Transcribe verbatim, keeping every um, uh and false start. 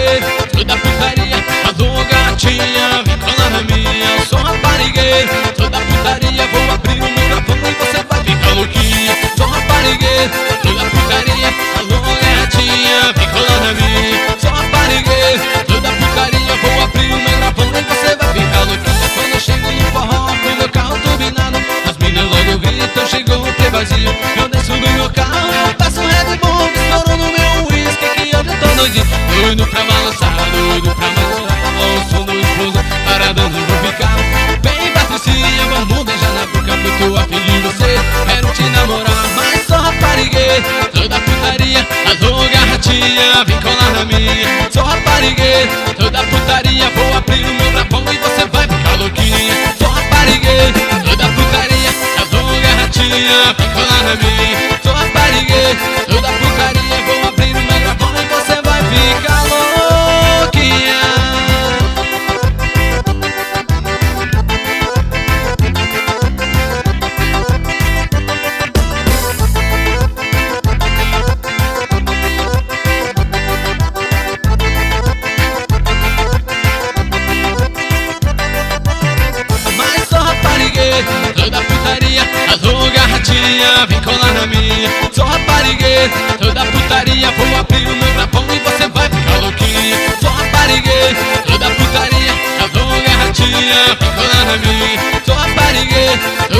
raparigueiro, toda putaria, alô gatinha, vem colar na minha. Sou raparigueiro, toda putaria, vou abrir o microfone e você vai ficar louquinha. Sou raparigueiro, toda putaria, alô gatinha, vem colar na minha. Sou raparigueiro, toda putaria, vou abrir o microfone e você vai ficar louquinha. Quando eu chego no forró com meu carro turbinado, as meninas logo gritam, chegou o que vazio. Eu desço do meu carro, eu passo um Red Bull, estouro no meu whisky que eu já tô doidinho. Doido pra balançar, doido pra namorar, o som do explosão, parada no lubrificado. Vem Patricinha, vamos beijar na boca, que eu tô afim de você, quero te namorar. Mas sou raparigueiro, toda putaria, alô gatinha, vem colar na minha. Sou raparigueiro, toda putaria, vou abrir o meu brabão e você vai ficar louquinha. Sou raparigueiro, toda putaria, alô gatinha, vem colar na minha. Sou raparigueiro, toda putaria, vou abrir o meu brabão e você vai ficar louquinha. Mas sou raparigueiro, toda putaria, alô gatinha, vem colar na minha. Sou raparigueiro, toda putaria, vou abrir o meu brabão e você vai ficar louquinha. Sou raparigueiro, toda putaria, alô gatinha, vem colar na minha. Sou raparigueiro,